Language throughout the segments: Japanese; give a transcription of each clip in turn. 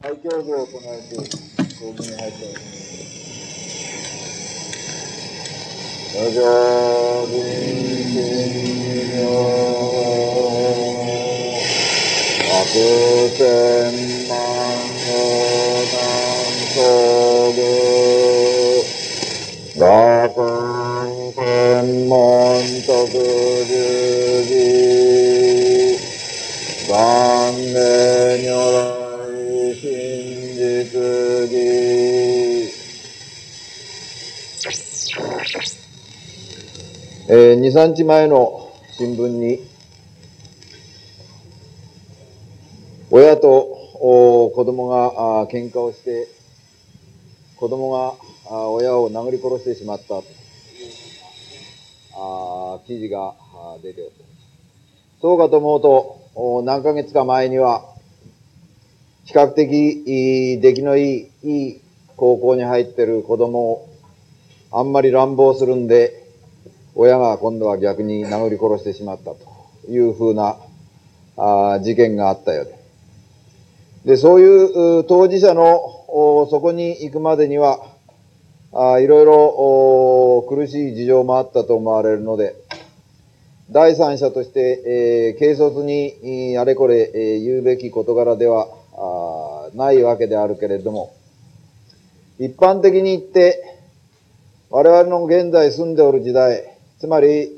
大教義を行えて講義に入っております。路上人生業悪天満を南東部学天文徳十字元年如来真実義2、3日前の新聞に親と子供が喧嘩をして子供が親を殴り殺してしまったと記事が出ております。そうかと思うと何ヶ月か前には比較的出来のいい高校に入っている子供をあんまり乱暴するんで親が今度は逆に殴り殺してしまったというふうな事件があったようで、そういう当事者のそこに行くまでにはいろいろ苦しい事情もあったと思われるので、第三者として、軽率にあれこれ、言うべき事柄ではないわけであるけれども、一般的に言って我々の現在住んでおる時代、つまり、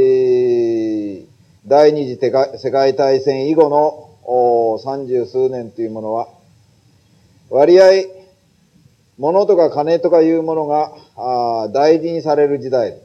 第二次世界大戦以後の30数年というものは、割合物とか金とかいうものが大事にされる時代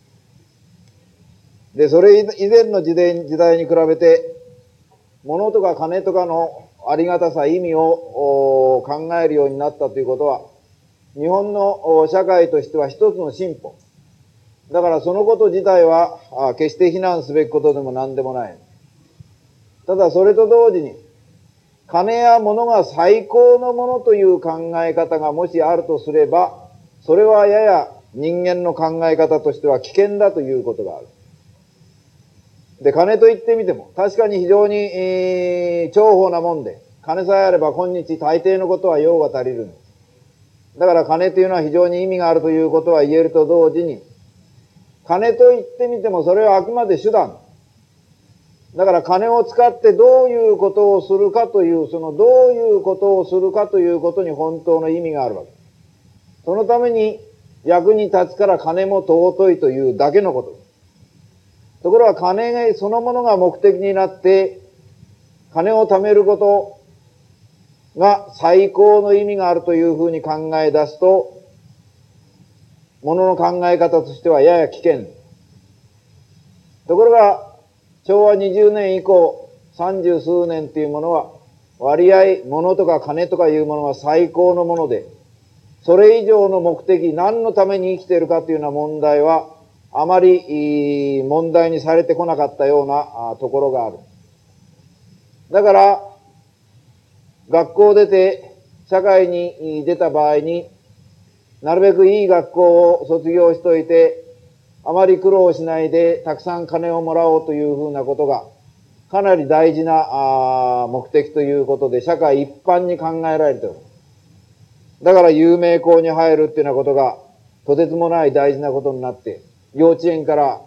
で、それ以前の時代に比べて物とか金とかのありがたさ、意味を考えるようになったということは、日本の社会としては一つの進歩だから、そのこと自体は決して非難すべきことでも何でもない。ただそれと同時に金や物が最高のものという考え方がもしあるとすれば、それはやや人間の考え方としては危険だということがある。で、金と言ってみても確かに非常に、重宝なもんで、金さえあれば今日大抵のことは用が足りる。だから金というのは非常に意味があるということは言えると同時に、金と言ってみてもそれはあくまで手段。だから金を使ってどういうことをするかという、そのどういうことをするかということに本当の意味があるわけ。そのために役に立つから金も尊いというだけのこと。ところが金そのものが目的になって金を貯めることが最高の意味があるというふうに考え出すと、ものの考え方としてはやや危険。ところが昭和20年以降30数年というものは割合物とか金とかいうものが最高のもので、それ以上の目的、何のために生きているかというような問題はあまり問題にされてこなかったようなところがある。だから学校を出て社会に出た場合に、なるべくいい学校を卒業しといてあまり苦労しないでたくさん金をもらおうというふうなことがかなり大事な目的ということで社会一般に考えられている。だから有名校に入るっていうようなことがとてつもない大事なことになって、幼稚園から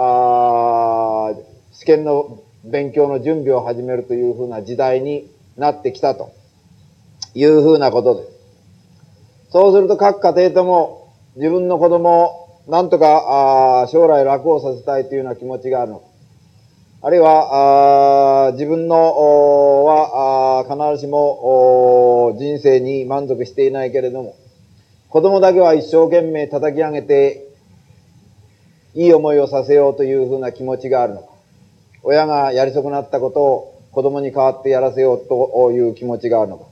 試験の勉強の準備を始めるというふうな時代になってきたというふうなことです。そうすると各家庭とも自分の子供をなんとか将来楽をさせたいというような気持ちがあるのか、あるいは自分のは必ずしも人生に満足していないけれども、子供だけは一生懸命叩き上げていい思いをさせようというふうな気持ちがあるのか、親がやり損なったことを子供に代わってやらせようという気持ちがあるのか、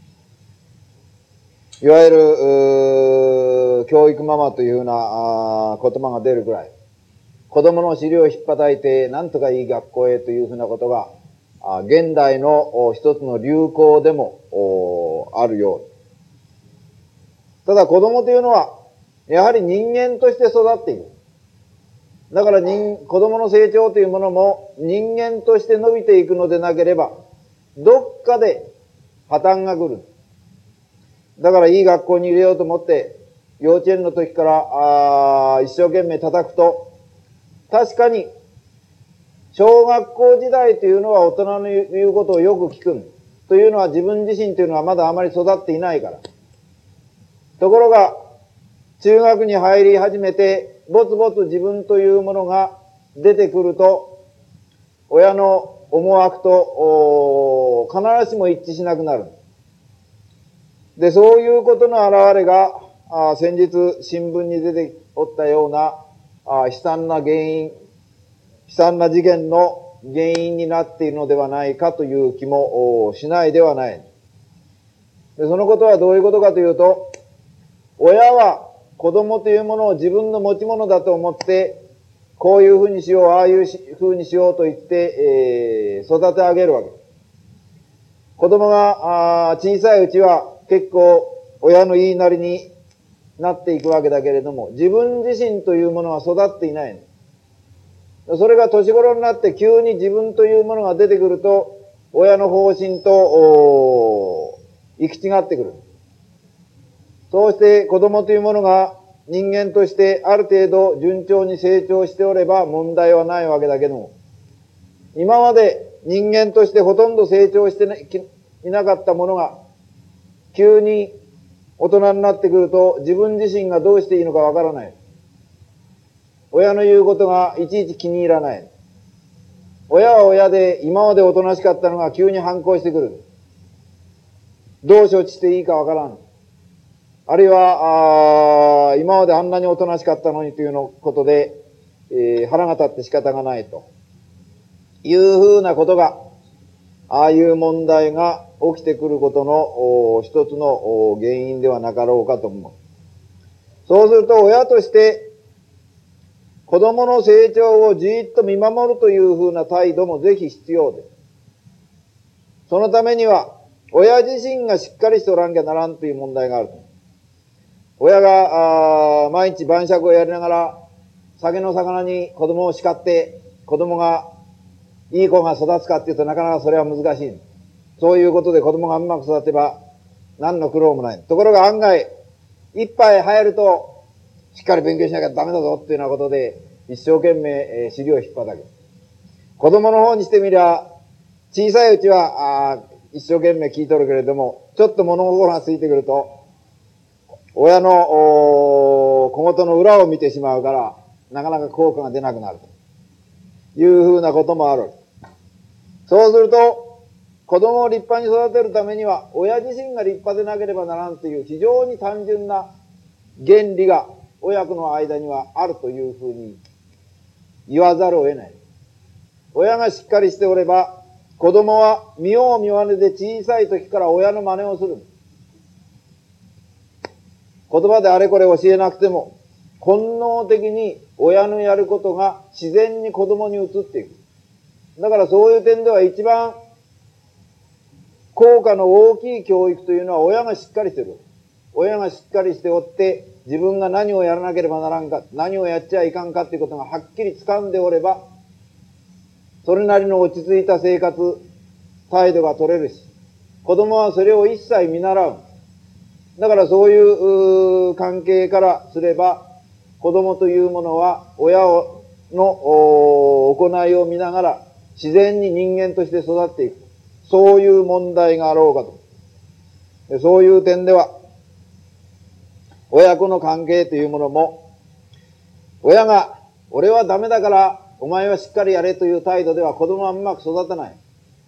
いわゆる教育ママというふうな言葉が出るくらい、子供の尻を引っ叩いてなんとかいい学校へというふうなことが現代の一つの流行でもあるよう。ただ子供というのはやはり人間として育っている。だから子供の成長というものも人間として伸びていくのでなければどっかで破綻が来る。 だからいい学校に入れようと思って、幼稚園の時から一生懸命叩くと、確かに、小学校時代というのは大人の言うことをよく聞く。というのは自分自身というのはまだあまり育っていないから。ところが、中学に入り始めて、ぼつぼつ自分というものが出てくると、親の思惑と必ずしも一致しなくなる。で、そういうことの表れが、先日新聞に出ておったような悲惨な事件の原因になっているのではないかという気もしないではない。で、そのことはどういうことかというと、親は子供というものを自分の持ち物だと思って、こういうふうにしよう、ああいうふうにしようと言って、育て上げるわけ。子供が小さいうちは結構親の言いなりになっていくわけだけれども、自分自身というものは育っていない。それが年頃になって急に自分というものが出てくると、親の方針と行き違ってくる。そうして子供というものが人間としてある程度順調に成長しておれば問題はないわけだけども、今まで人間としてほとんど成長していなかったものが、急に大人になってくると自分自身がどうしていいのかわからない。親の言うことがいちいち気に入らない。親は親で今までおとなしかったのが急に反抗してくる。どう処置していいかわからん。あるいは、今まであんなにおとなしかったのにというのことで、腹が立って仕方がないというふうなことが、ああいう問題が起きてくることの一つの原因ではなかろうかと思う。そうすると親として子供の成長をじーっと見守るというふうな態度もぜひ必要です。そのためには親自身がしっかりしておらんきゃならんという問題がある。親が毎日晩酌をやりながら酒の魚に子供を叱って子供がいい子が育つかっていうとなかなかそれは難しい。そういうことで子供がうまく育てば何の苦労もない。ところが案外一杯入るとしっかり勉強しなきゃダメだぞっていうようなことで一生懸命尻を引っ張る。子供の方にしてみりゃ小さいうちは一生懸命聞いとるけれども、ちょっと物心がついてくると親の小言の裏を見てしまうからなかなか効果が出なくなるというふうなこともある。そうすると子供を立派に育てるためには親自身が立派でなければならんという非常に単純な原理が親子の間にはあるというふうに言わざるを得ない。親がしっかりしておれば子供は見よう見まねで小さい時から親の真似をする。言葉であれこれ教えなくても本能的に親のやることが自然に子供に移っていく。だからそういう点では一番効果の大きい教育というのは親がしっかりしている。親がしっかりしておって自分が何をやらなければならんか、何をやっちゃいかんかということがはっきり掴んでおれば、それなりの落ち着いた生活、態度が取れるし、子供はそれを一切見習う。だからそういう関係からすれば、子供というものは親の行いを見ながら自然に人間として育っていく。そういう問題があろうかと。そういう点では、親子の関係というものも、親が俺はダメだからお前はしっかりやれという態度では子供はうまく育たない。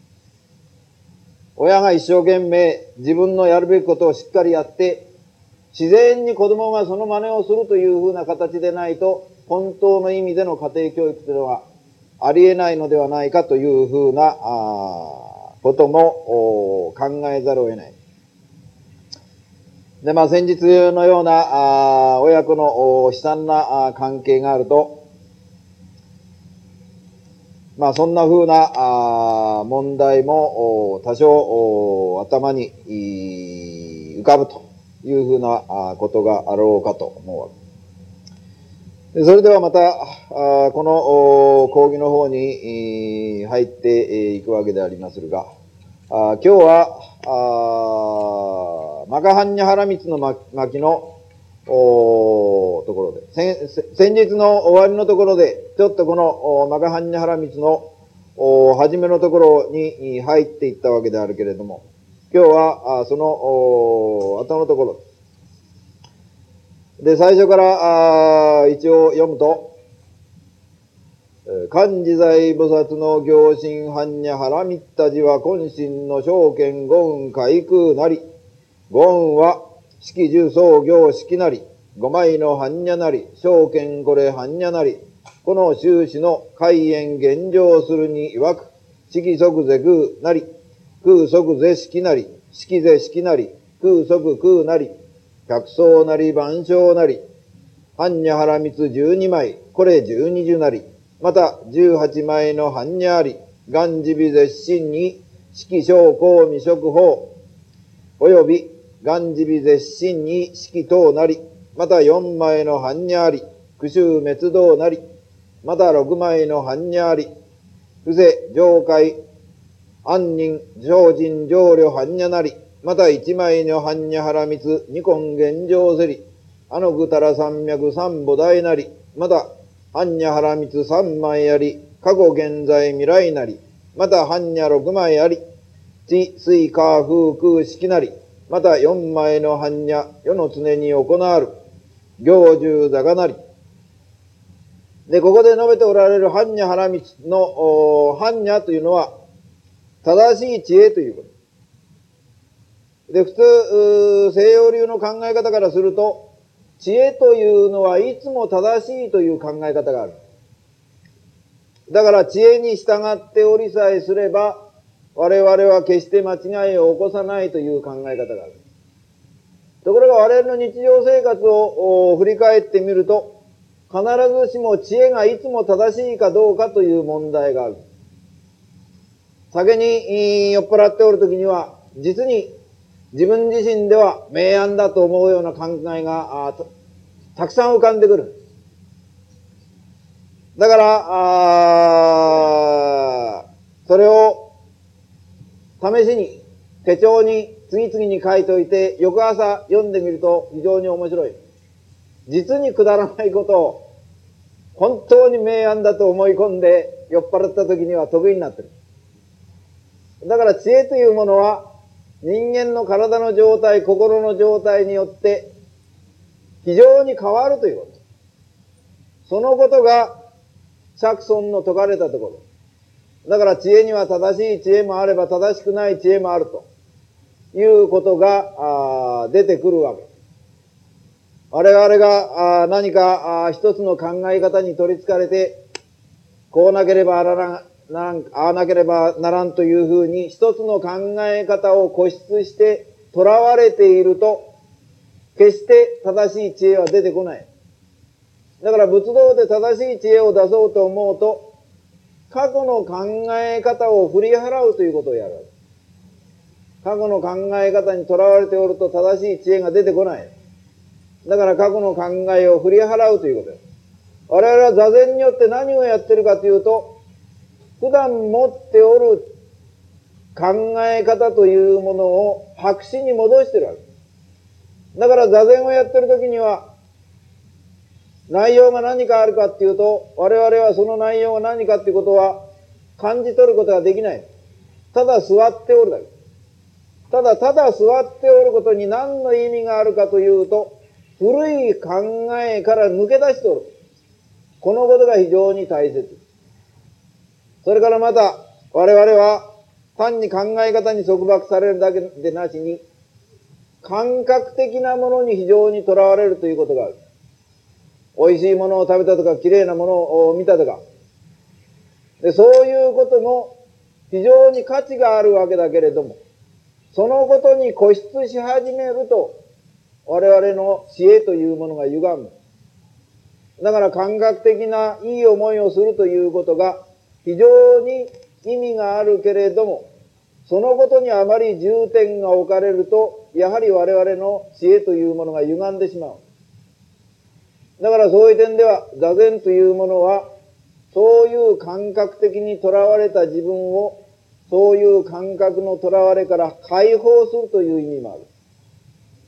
親が一生懸命自分のやるべきことをしっかりやって、自然に子供がその真似をするというふうな形でないと、本当の意味での家庭教育というのはありえないのではないかというふうなことも考えざるを得ない。で、先日のような親子の悲惨な関係があると、そんな風な問題も多少頭に浮かぶという風なことがあろうかと思うわけで、それではまたこの講義の方に入っていくわけでありまするが、今日はマカハンニャハラミツの巻のところで、先日の終わりのところで、ちょっとこのマカハンニャハラミツの初めのところに入っていったわけであるけれども、今日はその後のところで、最初から一応読むと、漢自在菩薩の行心般若波羅蜜多寺は渾身の正見五運開空なり、五運は式十相行式なり、五枚の般若なり、正見これ般若なり、この終始の開演現状するに曰く、式即是空なり、空即是式なり、式是式なり、空即空なり、百相なり万象なり、般若波羅蜜12枚、これ12樹なり、また18枚の般若あり、元自微絶心に式小公未食法、および元自微絶心に式等なり、また4枚の般若あり、苦臭滅道なり、また6枚の般若あり、不正上界安忍精進上慮般若なり、また1枚の般若波羅蜜二根現状せり、あのぐたら山脈三母大なり、また般若波羅蜜3枚あり、過去現在未来なり、また般若6枚あり、地水火風空式なり、また4枚の般若世の常に行わる行十座がなり。で、ここで述べておられる般若波羅蜜の般若というのは正しい知恵ということ。で、普通、西洋流の考え方からすると、知恵というのはいつも正しいという考え方がある。だから知恵に従っておりさえすれば、我々は決して間違いを起こさないという考え方がある。ところが我々の日常生活を振り返ってみると、必ずしも知恵がいつも正しいかどうかという問題がある。酒に酔っ払っておるときには、実に自分自身では明暗だと思うような考えがたくさん浮かんでくる。だから、それを試しに手帳に次々に書いておいて、翌朝読んでみると非常に面白い。実にくだらないことを本当に明暗だと思い込んで酔っ払った時には得意になってる。だから知恵というものは人間の体の状態、心の状態によって非常に変わるということ。そのことが釈尊の説かれたところ。だから知恵には正しい知恵もあれば正しくない知恵もあるということが出てくるわけ。我々が何か一つの考え方に取り憑かれて、こうなければああなければならんというふうに一つの考え方を固執して囚われていると、決して正しい知恵は出てこない。だから仏道で正しい知恵を出そうと思うと、過去の考え方を振り払うということをやるわけ。過去の考え方に囚われておると正しい知恵が出てこない。だから過去の考えを振り払うということです。我々は座禅によって何をやってるかというと、普段持っておる考え方というものを白紙に戻してるわけ。だから座禅をやってる時には、内容が何かあるかっていうと、我々はその内容が何かっていうことは感じ取ることができない。ただ座っておるだけ。ただ座っておることに何の意味があるかというと、古い考えから抜け出しておる。このことが非常に大切。それからまた、我々は単に考え方に束縛されるだけでなしに、感覚的なものに非常にとらわれるということがある。美味しいものを食べたとか、綺麗なものを見たとか。で、そういうことも非常に価値があるわけだけれども、そのことに固執し始めると、我々の知恵というものが歪む。だから感覚的ないい思いをするということが非常に意味があるけれども、そのことにあまり重点が置かれると、やはり我々の知恵というものが歪んでしまう。だからそういう点では、座禅というものは、そういう感覚的にとらわれた自分を、そういう感覚のとらわれから解放するという意味もある。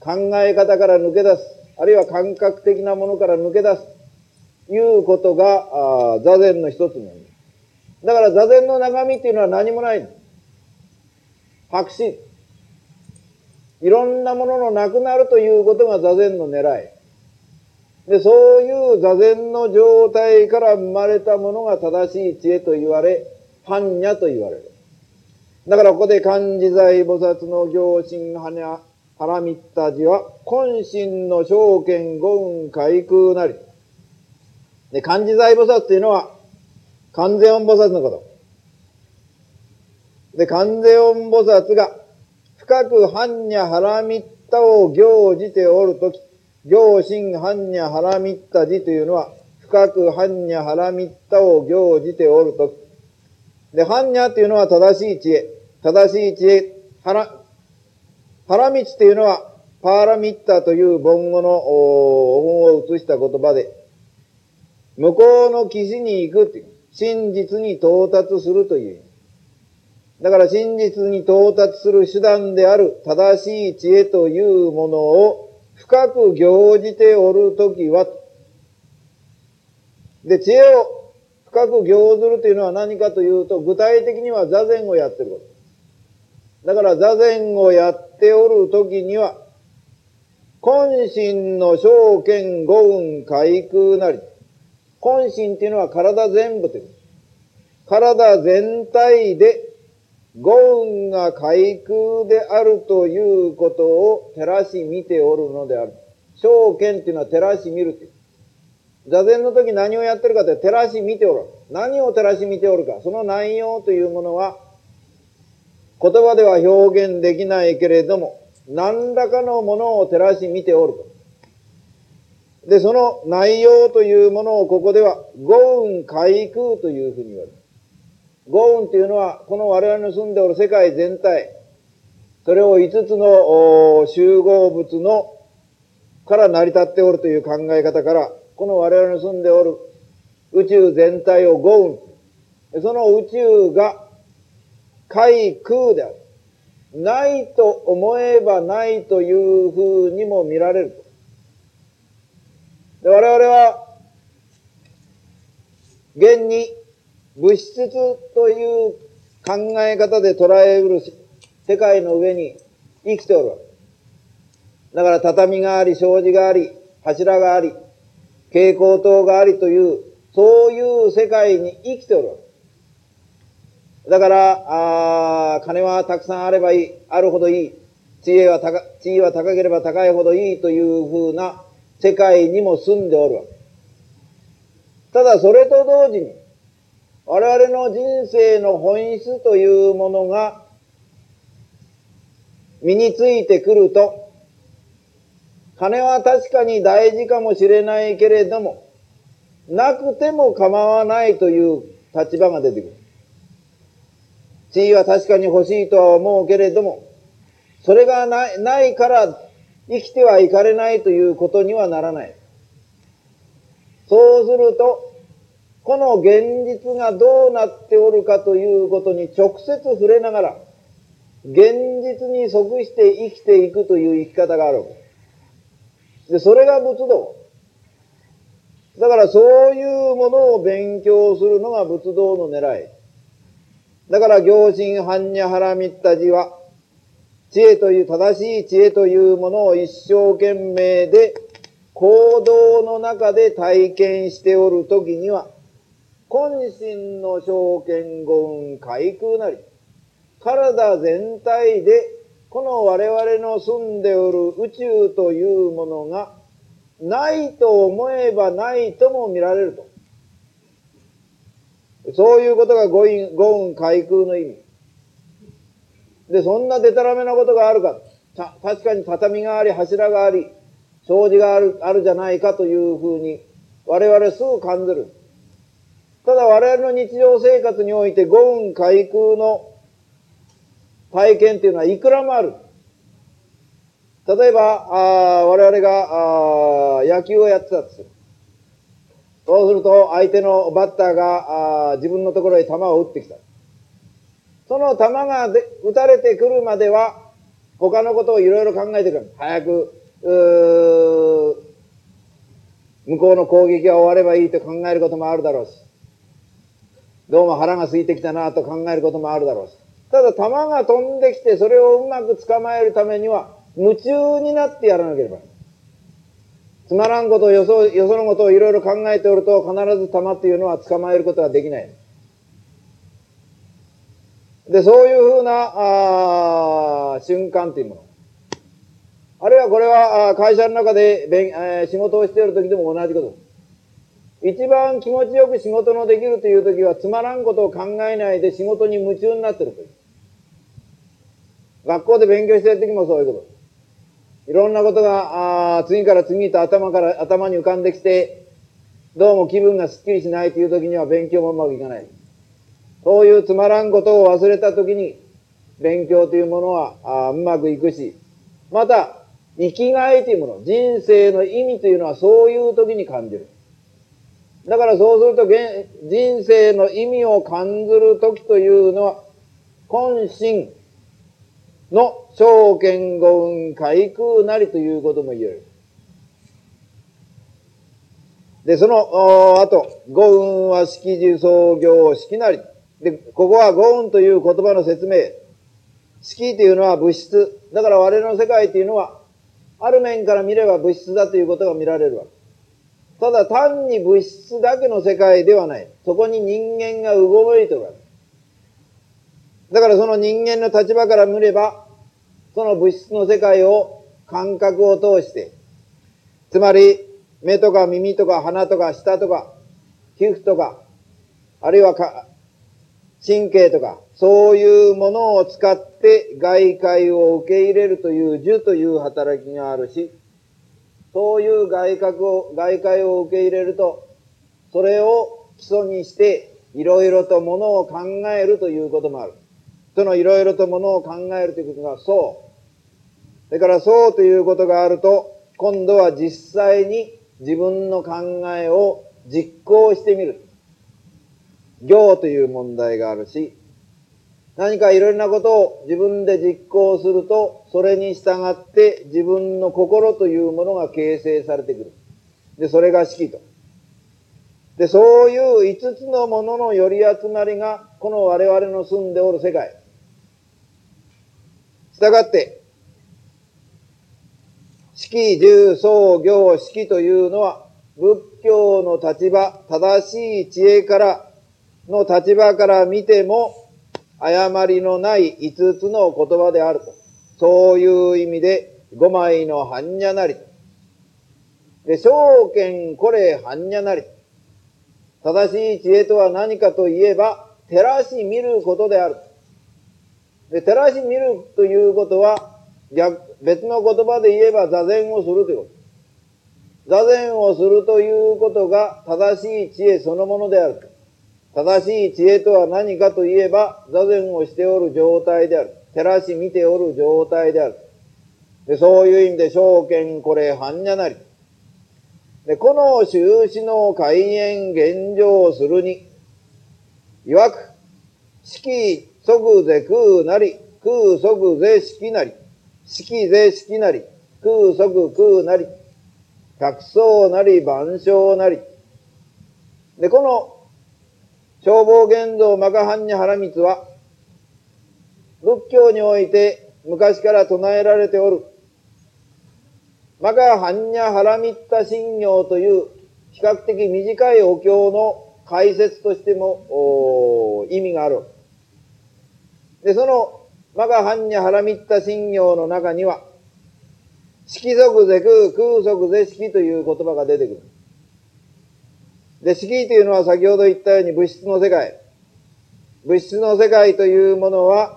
考え方から抜け出す、あるいは感覚的なものから抜け出す、いうことが座禅の一つなんです。だから座禅の中身っていうのは何もない。白紙。いろんなもののなくなるということが座禅の狙い。で、そういう座禅の状態から生まれたものが正しい知恵と言われ、般若と言われる。だからここで観自在菩薩の行心ハラミッタジは、根心の正見五運開空なり。で、観自在菩薩っていうのは、観世音菩薩のこと。で、観世音菩薩が、深く般若ハラミッタを行じておるとき、行心般若ハラミッタジというのは、深く般若ハラミッタを行じておるとき。で、般若っていうのは正しい知恵。正しい知恵。ハラミツっていうのは、パーラミッタという梵語の音を移した言葉で、向こうの岸に行くっていう、真実に到達するという。だから真実に到達する手段である正しい知恵というものを深く行じておるときは、で、知恵を深く行ずるというのは何かというと、具体的には座禅をやってること。だから座禅をやっておるときには、根心の正見五運開空なり。根心っていうのは体全部という。体全体で五運が開空であるということを照らし見ておるのである。正見っていうのは照らし見るっていう。座禅の時何をやってるかって照らし見ておる。何を照らし見ておるか。その内容というものは言葉では表現できないけれども、何らかのものを照らし見ておると。で、その内容というものをここでは五運開空というふうに言われる。五運というのはこの我々の住んでおる世界全体、それを五つの集合物のから成り立っておるという考え方から、この我々の住んでおる宇宙全体を五運、その宇宙が開空である。ないと思えばないというふうにも見られる。で、我々は現に物質という考え方で捉えうる世界の上に生きておるわけ。だから畳があり、障子があり、柱があり、蛍光灯がありという、そういう世界に生きておるわけ。だから、金はたくさんあればいい、あるほどいい。地位は高ければ高いほどいいというふうな世界にも住んでおるわけ。ただそれと同時に、我々の人生の本質というものが身についてくると、金は確かに大事かもしれないけれども、なくても構わないという立場が出てくる。地位は確かに欲しいとは思うけれども、それがないから生きてはいかれないということにはならない。そうすると、この現実がどうなっておるかということに直接触れながら、現実に即して生きていくという生き方があるわけで、それが仏道。だからそういうものを勉強するのが仏道の狙い。だから行心般若ハラミッタジは、知恵という、正しい知恵というものを一生懸命で行動の中で体験しておるときには、根心の正見五運開空なり、体全体でこの我々の住んでおる宇宙というものがないと思えばないとも見られると。そういうことが五運開空の意味。で、そんなデタラメなことがあるか。確かに畳があり、柱があり、障子があるじゃないかというふうに我々すぐ感じる。ただ我々の日常生活において五運開空の体験っていうのはいくらもある。例えば、我々が野球をやってたとする。そうすると相手のバッターが自分のところへ球を打ってきた。その球が打たれてくるまでは、 他のことをいろいろ考えてくる。早く、向こうの攻撃が終わればいいと考えることもあるだろうし、どうも腹が空いてきたなと考えることもあるだろうし、ただ弾が飛んできてそれをうまく捕まえるためには夢中になってやらなければならない。つまらんことをよそのことをいろいろ考えておると必ず弾っていうのは捕まえることはできない。で、そういうふうな瞬間というもの。あるいはこれは会社の中で仕事をしている時でも同じことです。一番気持ちよく仕事のできるという時はつまらんことを考えないで仕事に夢中になっている時。学校で勉強している時もそういうことです。いろんなことが次から次と頭に浮かんできて、どうも気分がすっきりしないという時には勉強もうまくいかない。そういうつまらんことを忘れた時に勉強というものはうまくいくし、また生きがいというもの、人生の意味というのはそういう時に感じる。だからそうすると人生の意味を感じる時というのは今心の正見五運開空なりということも言える。で、その後、五運は式受創業式なり。で、ここは五運という言葉の説明。式というのは物質。だから我々の世界というのは、ある面から見れば物質だということが見られるわけ。ただ単に物質だけの世界ではない。そこに人間がうごめいておるわけ。だからその人間の立場から見れば、その物質の世界を感覚を通して、つまり目とか耳とか鼻とか舌とか皮膚とか、あるいは神経とか、そういうものを使って外界を受け入れるという受という働きがあるし、そういう外界を受け入れると、それを基礎にしていろいろとものを考えるということもある。そのいろいろとものを考えるということがそう。それからそうということがあると、今度は実際に自分の考えを実行してみる。行という問題があるし、何かいろんなことを自分で実行すると、それに従って自分の心というものが形成されてくる。で、それが式と。で、そういう五つのものの寄り集まりが、この我々の住んでおる世界。したがって、式、十、創、行、式というのは、仏教の立場、正しい知恵の立場から見ても、誤りのない五つの言葉であると。そういう意味で、五枚の般若なり。で、正見これ般若なり。正しい知恵とは何かといえば、照らし見ることである。で、照らし見るということは、別の言葉で言えば座禅をするということ。座禅をするということが正しい知恵そのものである。正しい知恵とは何かといえば、座禅をしておる状態である。照らし見ておる状態である。で、そういう意味で、正見これ般若なり。で、この修士の開演現状するに、曰く、式即是空なり、空即是式なり、式是式なり、空即空なり、百相なり、万象なり。で、この消防現像マカハンニャハラミツは、仏教において昔から唱えられておる、マカハンニャハラミッタ信行という比較的短いお経の解説としても意味がある。で、そのマカハンニャハラミッタ信行の中には、式即是空、空即是式という言葉が出てくる。で、式というのは先ほど言ったように物質の世界。物質の世界というものは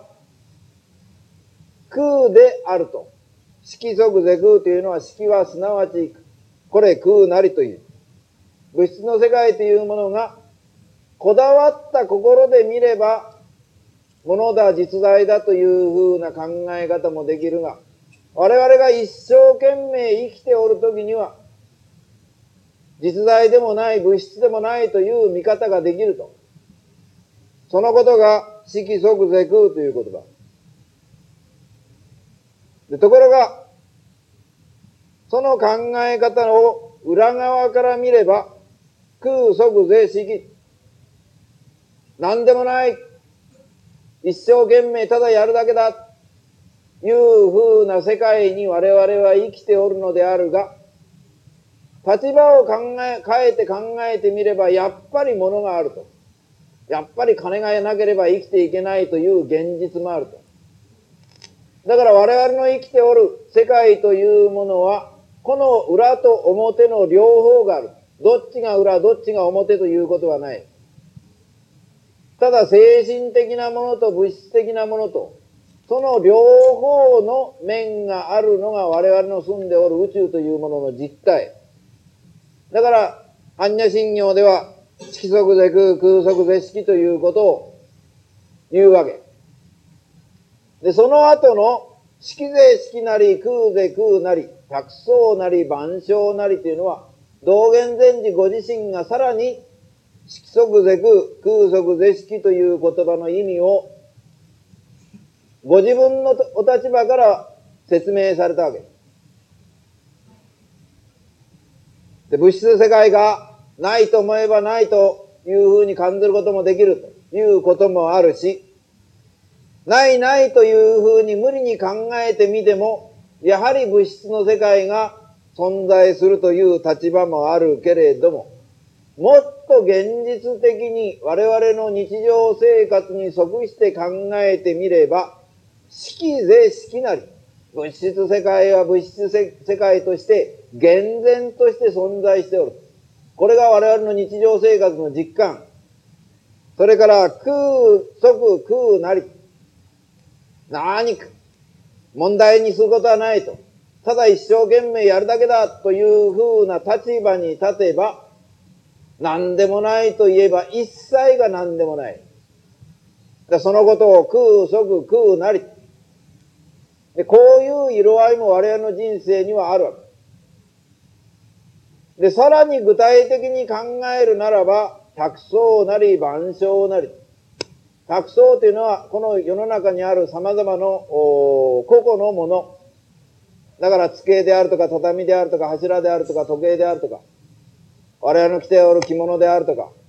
空であると。式即是空というのは、式はすなわちこれ空なりという。物質の世界というものがこだわった心で見れば物だ実在だというふうな考え方もできるが、我々が一生懸命生きておるときには実在でもない物質でもないという見方ができると。そのことが式即是空という言葉。 ところが、その考え方を裏側から見れば、空即是色。何でもない。一生懸命ただやるだけだ。いう風な世界に我々は生きておるのであるが、立場を変えて考えてみれば、やっぱり物があると。やっぱり金がなければ生きていけないという現実もあると。だから我々の生きておる世界というものは、この裏と表の両方がある。どっちが裏、どっちが表ということはない。ただ精神的なものと物質的なものと、その両方の面があるのが我々の住んでおる宇宙というものの実態。だから、般若心経では、色即是空、空即是色ということを言うわけ。で、その後の色是色なり、空是空なり、百相なり、万象なりというのは、道元禅師ご自身がさらに、色即是空、空即是色という言葉の意味を、ご自分のお立場から説明されたわけです。で、物質世界がないと思えばないというふうに感じることもできるということもあるし、ないないというふうに無理に考えてみても、やはり物質の世界が存在するという立場もあるけれども、もっと現実的に我々の日常生活に即して考えてみれば、色是色なり、物質世界は物質世界として厳然として存在しておる。これが我々の日常生活の実感。それから空即空なり。何か問題にすることはないと。ただ一生懸命やるだけだというふうな立場に立てば、何でもないと言えば一切が何でもない。そのことを空即空なり。で、こういう色合いも我々の人生にはあるわけ。で、さらに具体的に考えるならば、百相なり万象なり。百相というのは、この世の中にある様々の個々のもの。だから、机であるとか、畳であるとか、柱であるとか、時計であるとか、我々の着ておる着物であるとか、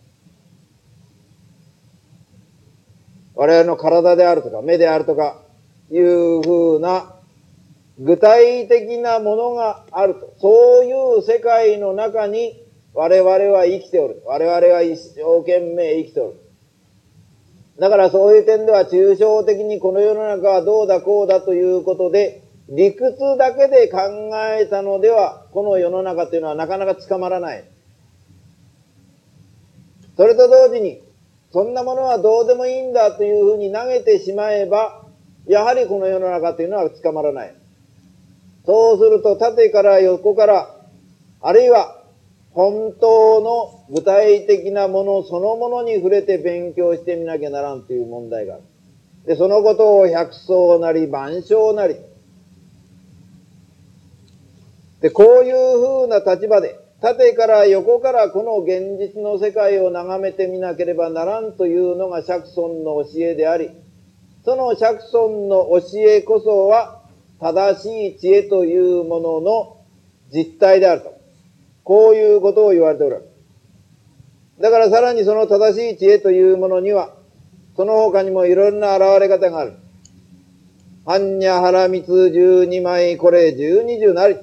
我々の体であるとか、目であるとか、いうふうな具体的なものがあると。そういう世界の中に我々は生きておる。我々は一生懸命生きておる。だからそういう点では抽象的にこの世の中はどうだこうだということで、理屈だけで考えたのでは、この世の中というのはなかなかつかまらない。それと同時に、そんなものはどうでもいいんだというふうに投げてしまえば、やはりこの世の中というのは捕まらない。そうすると縦から横から、あるいは本当の具体的なものそのものに触れて勉強してみなきゃならんという問題がある。で、そのことを百相なり万象なり。で、こういうふうな立場で、縦から横からこの現実の世界を眺めてみなければならんというのが釈尊の教えであり、その釈尊の教えこそは正しい知恵というものの実態であると。こういうことを言われておる。だからさらにその正しい知恵というものには、その他にもいろいろな現れ方がある。般若波羅蜜12枚これ12種なり。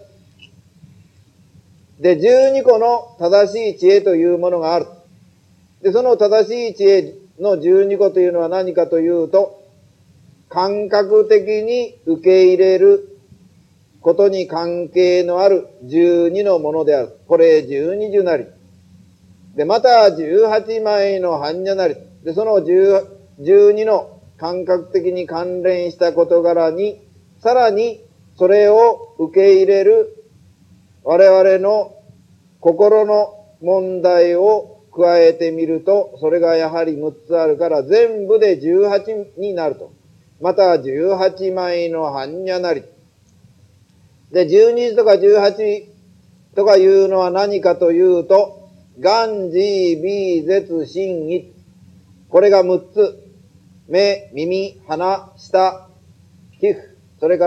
で、12個の正しい知恵というものがある。で、その正しい知恵の12個というのは何かというと、感覚的に受け入れることに関係のある12のものである。これ12種なり。で、また18枚の般若なり。で、その12の感覚的に関連した事柄に、さらにそれを受け入れる我々の心の問題を加えてみると、それがやはり6つあるから全部で18になると。また18枚の般若なり。で、12とか18とかいうのは何かというと、眼、耳、鼻、舌、身、意。これが6つ。目、耳、鼻、舌、皮膚、それから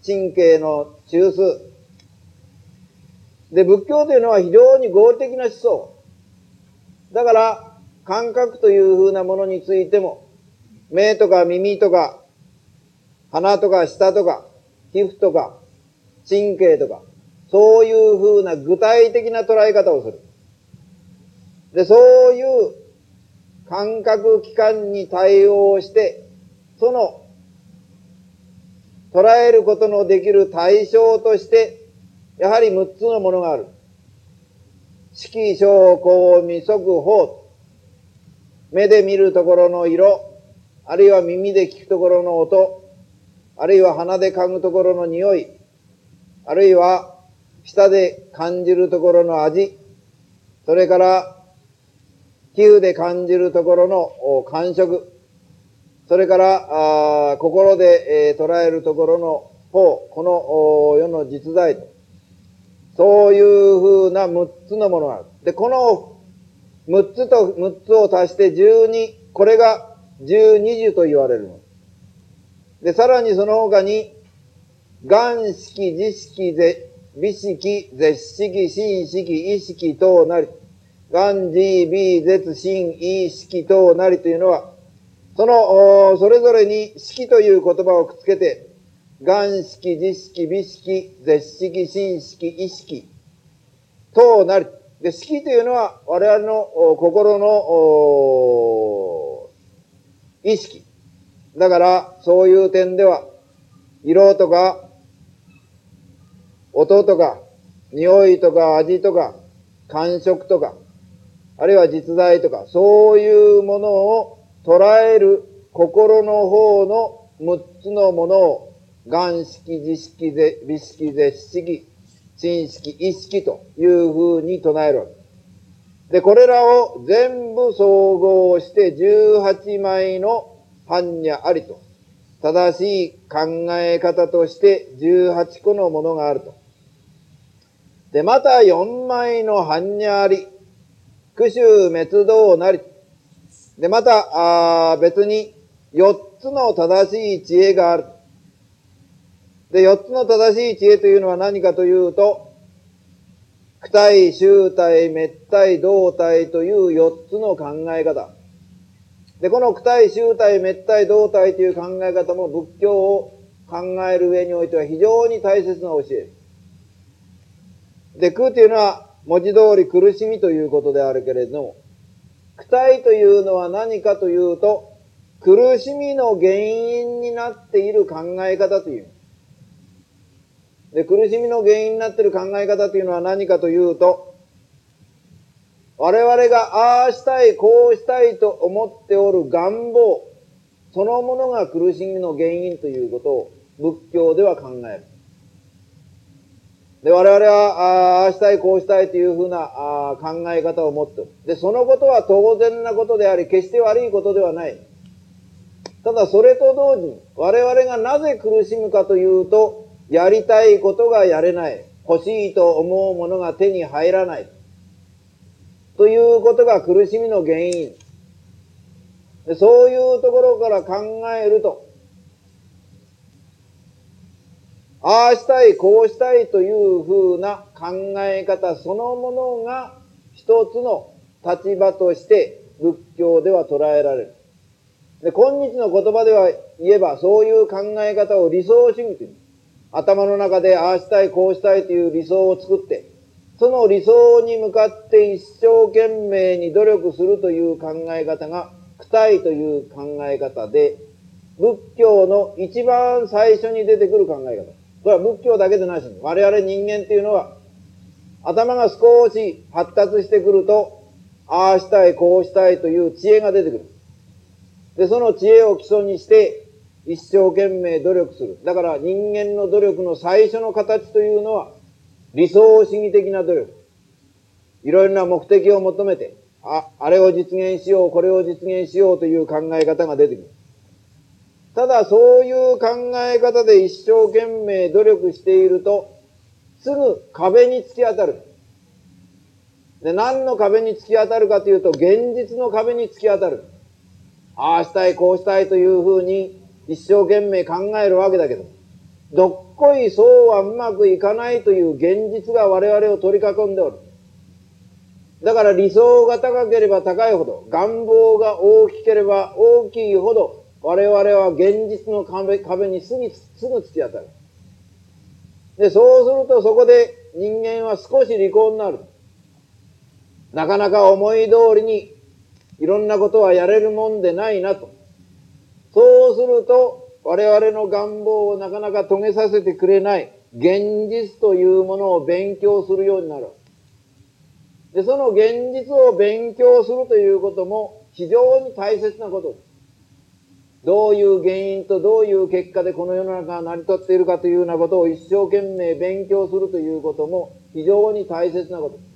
神経の中枢。で、仏教というのは非常に合理的な思想。だから、感覚というふうなものについても、目とか耳とか、鼻とか舌とか、皮膚とか、神経とか、そういうふうな具体的な捉え方をする。で、そういう感覚器官に対応して、その捉えることのできる対象として、やはり6つのものがある。色、声、香、味、触、法。目で見るところの色、あるいは耳で聞くところの音、あるいは鼻で嗅ぐところの匂い、あるいは舌で感じるところの味、それから皮膚で感じるところの感触、それから心で捉えるところの法、この世の実在と、そういうふうな6つのものがある。で、この6つと6つを足して12、これが12種と言われるの。で、さらにその他に、眼識、知識、美識、絶識、心識、意識等なり、眼、智、美、絶、心、意識等なりというのは、それぞれに識という言葉をくっつけて、眼識、知識、美識、絶識、心識、意識等なり。で、識というのは我々の心の意識。だから、そういう点では、色とか、音とか、匂いとか味とか、感触とか、あるいは実在とか、そういうものを捉える心の方の6つのものを、眼識、知識、美識、絶識、心識、意識というふうに唱えるわけ。で、これらを全部総合して18枚の般若ありと、正しい考え方として18個のものがあると。で、また4枚の般若あり、苦臭滅道なり。で、また、別に4つの正しい知恵がある。で、4つの正しい知恵というのは何かというと、苦体、集体、滅体、動体という4つの考え方。で、この苦体、集体、滅体、動体という考え方も仏教を考える上においては非常に大切な教え。で、苦というのは文字通り苦しみということであるけれども、苦体というのは何かというと、苦しみの原因になっている考え方という。で、苦しみの原因になっている考え方というのは何かというと、我々がああしたい、こうしたいと思っておる願望、そのものが苦しみの原因ということを仏教では考える。で、我々はああしたい、こうしたいというふうな考え方を持っている。で、そのことは当然なことであり、決して悪いことではない。ただそれと同時に、我々がなぜ苦しむかというと、やりたいことがやれない。欲しいと思うものが手に入らない。ということが苦しみの原因。で、そういうところから考えると、ああしたい、こうしたいというふうな考え方そのものが一つの立場として仏教では捉えられる。で、今日の言葉では言えばそういう考え方を理想主義という。頭の中でああしたい、こうしたいという理想を作って、その理想に向かって一生懸命に努力するという考え方が苦体という考え方で、仏教の一番最初に出てくる考え方。これは仏教だけでなしに、我々人間っていうのは、頭が少し発達してくると、ああしたい、こうしたいという知恵が出てくる。で、その知恵を基礎にして、一生懸命努力する。だから人間の努力の最初の形というのは、理想主義的な努力。いろいろな目的を求めて、あれを実現しよう、これを実現しようという考え方が出てくる。ただそういう考え方で一生懸命努力していると、すぐ壁に突き当たる。で、何の壁に突き当たるかというと、現実の壁に突き当たる。ああしたい、こうしたいというふうに一生懸命考えるわけだけど、 どっこいそうはうまくいかないという現実が我々を取り囲んでおる。だから理想が高ければ高いほど、願望が大きければ大きいほど、我々は現実の壁にすぐ突き当たる。で、そうするとそこで人間は少し利口になる。なかなか思い通りにいろんなことはやれるもんでないなと。そうすると我々の願望をなかなか遂げさせてくれない現実というものを勉強するようになる。で、その現実を勉強するということも非常に大切なことです。どういう原因とどういう結果でこの世の中が成り立っているかというようなことを一生懸命勉強するということも非常に大切なことです。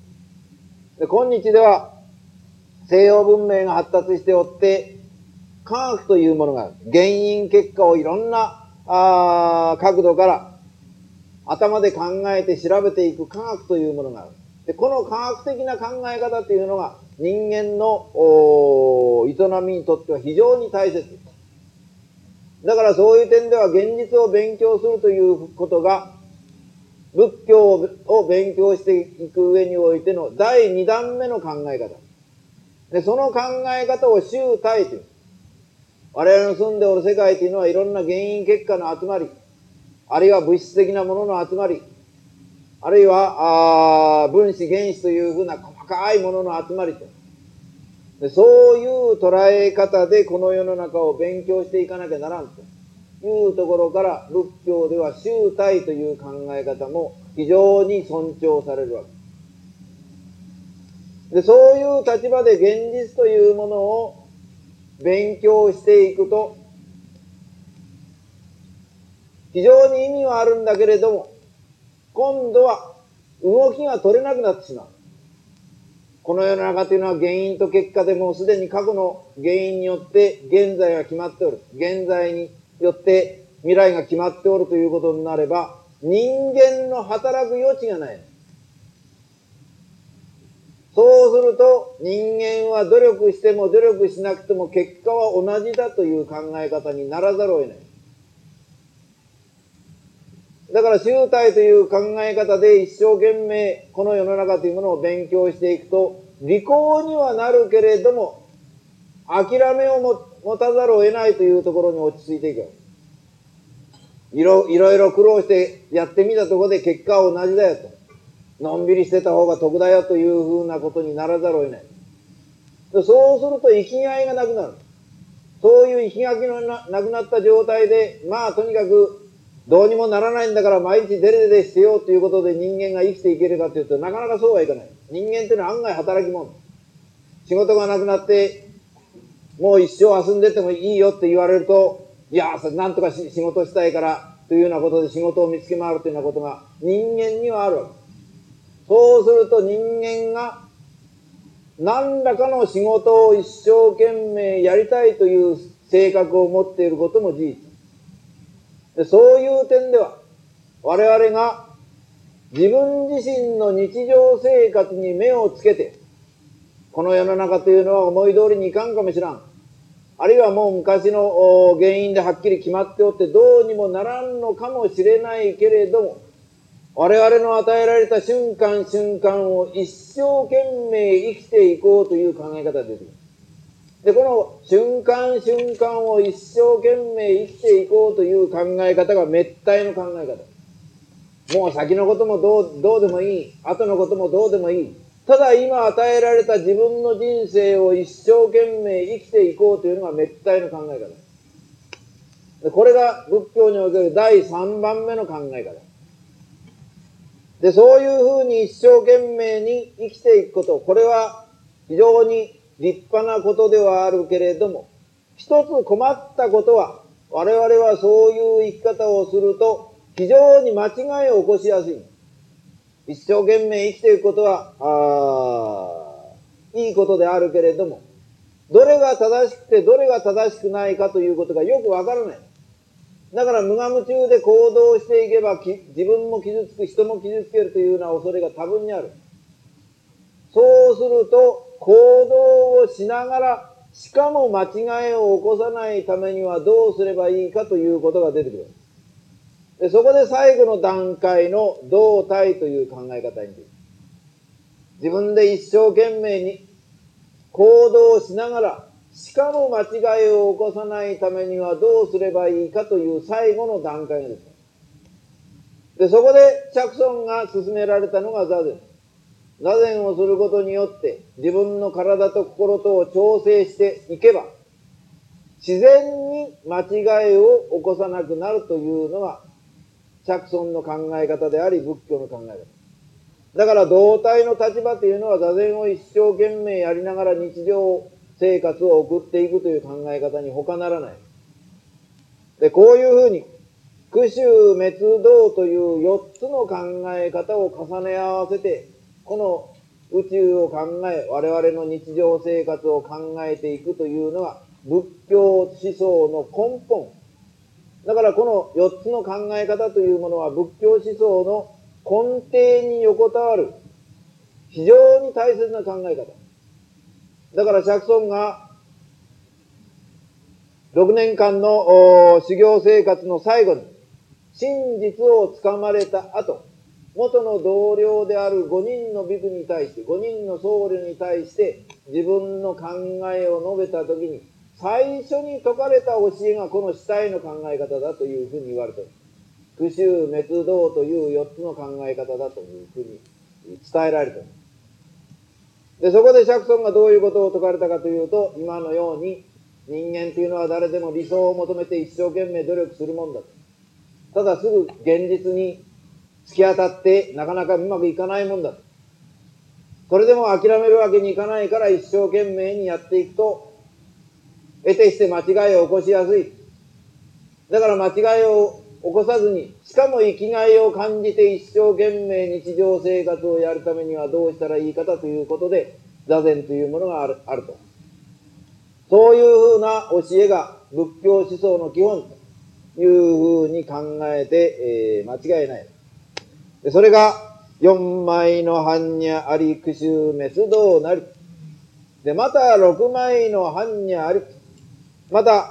で、今日では西洋文明が発達しておって科学というものがある。原因結果をいろんな角度から頭で考えて調べていく科学というものがある。で、この科学的な考え方というのが人間の営みにとっては非常に大切です。だからそういう点では現実を勉強するということが仏教を勉強していく上においての第2弾目の考え方。で、その考え方を集大という。我々の住んでおる世界というのは、いろんな原因結果の集まり、あるいは物質的なものの集まり、あるいは分子原子というふうな細かいものの集まりと。で、そういう捉え方でこの世の中を勉強していかなきゃならんというところから、仏教では集大という考え方も非常に尊重されるわけで、そういう立場で現実というものを勉強していくと、非常に意味はあるんだけれども、今度は動きが取れなくなってしまう。この世の中というのは原因と結果でもうすでに過去の原因によって現在が決まっておる。現在によって未来が決まっておるということになれば、人間の働く余地がない。そうすると人間は努力しても努力しなくても結果は同じだという考え方にならざるを得ない。だから集大という考え方で一生懸命この世の中というものを勉強していくと、利口にはなるけれども諦めを持たざるを得ないというところに落ち着いていく。いろいろ苦労してやってみたところで結果は同じだよと。のんびりしてた方が得だよというふうなことにならざるを得ない。そうすると生きがいがなくなる。そういう生きがいのなくなった状態で、まあとにかくどうにもならないんだから毎日デレデレしてようということで人間が生きていけるかというと、なかなかそうはいかない。人間っていうのは案外働き者。仕事がなくなってもう一生遊んでてもいいよって言われると、いやなんとか仕事したいからというようなことで仕事を見つけ回るというようなことが人間にはあるわけ。そうすると人間が何らかの仕事を一生懸命やりたいという性格を持っていることも事実で、そういう点では我々が自分自身の日常生活に目をつけて、この世の中というのは思い通りにいかんかもしらん、あるいはもう昔の原因ではっきり決まっておってどうにもならんのかもしれないけれども、我々の与えられた瞬間瞬間を一生懸命生きていこうという考え方が出てくる。で、この瞬間瞬間を一生懸命生きていこうという考え方が滅多の考え方。もう先のこともどうでもいい。後のこともどうでもいい。ただ今与えられた自分の人生を一生懸命生きていこうというのが滅多の考え方。で、これが仏教における第3番目の考え方。で、そういうふうに一生懸命に生きていくこと、これは非常に立派なことではあるけれども、一つ困ったことは、我々はそういう生き方をすると非常に間違いを起こしやすい。一生懸命生きていくことはいいことであるけれども、どれが正しくてどれが正しくないかということがよくわからない。だから無我夢中で行動していけば自分も傷つく、人も傷つけるというような恐れが多分にある。そうすると行動をしながら、しかも間違いを起こさないためにはどうすればいいかということが出てくる。 で、そこで最後の段階の動体という考え方に自分で一生懸命に行動しながら、しかも間違いを起こさないためにはどうすればいいかという最後の段階です。で、そこで着尊が進められたのが座禅。座禅をすることによって自分の体と心とを調整していけば、自然に間違いを起こさなくなるというのが着尊の考え方であり、仏教の考え方。だから動体の立場というのは座禅を一生懸命やりながら日常生活を送っていくという考え方に他ならない。で、こういうふうに苦集滅道という4つの考え方を重ね合わせて、この宇宙を考え、我々の日常生活を考えていくというのが仏教思想の根本。だからこの4つの考え方というものは仏教思想の根底に横たわる非常に大切な考え方。だから釈尊が6年間の修行生活の最後に真実をつかまれた後、元の同僚である5人のビクに対して、5人の僧侶に対して自分の考えを述べたときに、最初に説かれた教えがこの主体の考え方だというふうに言われている。苦集滅道という4つの考え方だというふうに伝えられている。で、そこで釈尊がどういうことを説かれたかというと、今のように人間というのは誰でも理想を求めて一生懸命努力するもんだと。ただすぐ現実に突き当たってなかなかうまくいかないもんだと。それでも諦めるわけにいかないから一生懸命にやっていくと、得てして間違いを起こしやすい。だから間違いを起こさずに、しかも生きがいを感じて一生懸命日常生活をやるためにはどうしたらいいかということで、座禅というものがあると。そういうふうな教えが仏教思想の基本というふうに考えて、間違いない。で、それが4枚の般若あり苦集滅道なり。で、また6枚の般若あり。また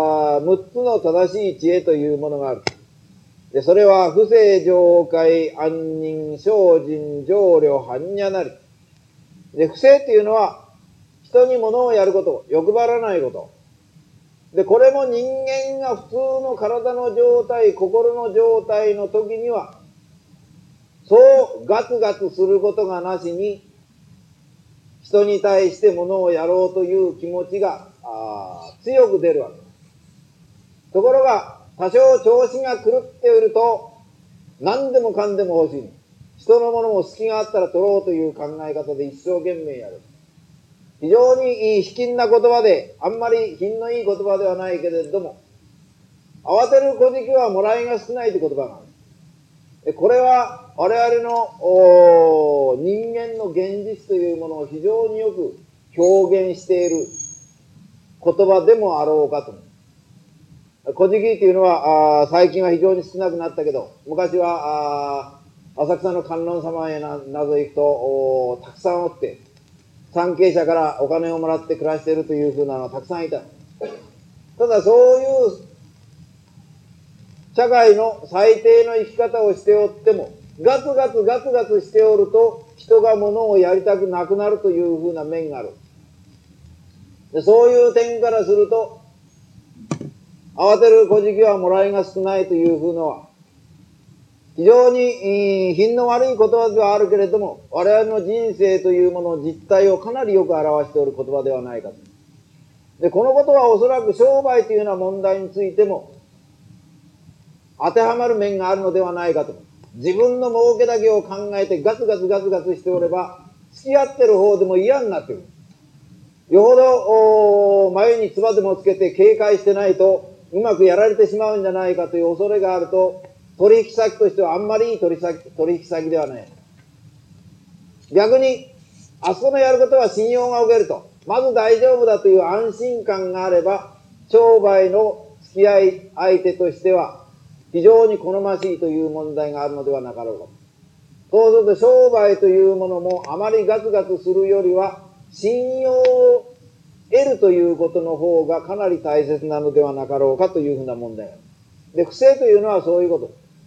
6つの正しい知恵というものがある。で、それは不正上界安忍精進上慮般若なり。で、不正っていうのは人に物をやること、欲張らないこと。で、これも人間が普通の体の状態、心の状態の時には、そうガツガツすることがなしに、人に対して物をやろうという気持ちが強く出るわけです。ところが、多少調子が狂っていると、何でもかんでも欲しい。人のものも隙があったら取ろうという考え方で一生懸命やる。非常に卑近な言葉で、あんまり品のいい言葉ではないけれども、慌てる小じはもらいが少ないという言葉がある。これは我々の人間の現実というものを非常によく表現している言葉でもあろうかと思う。古事記というのは最近は非常に少なくなったけど、昔は浅草の観音様へなど行くとたくさんおって、参詣者からお金をもらって暮らしているというふうなのはたくさんいた。ただそういう社会の最低の生き方をしておっても、ガツガツしておると人が物をやりたくなくなるというふうな面がある。で、そういう点からすると、慌てる小じはもらいが少ないというふうのは、非常に品の悪い言葉ではあるけれども、我々の人生というものの実態をかなりよく表しておる言葉ではないかと。で、このことはおそらく商売というような問題についても当てはまる面があるのではないかと。自分の儲けだけを考えてガツガツしておれば、付き合ってる方でも嫌になってくる。よほど眉に唾でもつけて警戒してないとうまくやられてしまうんじゃないかという恐れがあると、取引先としてはあんまりいい取引先ではない。逆にあそこのやることは信用がおけると、まず大丈夫だという安心感があれば、商売の付き合い相手としては非常に好ましいという問題があるのではなかろうか。そうすると商売というものもあまりガツガツするよりは信用を得るということの方がかなり大切なのではなかろうかというふうな問題がある。で、不正というのはそういうこと。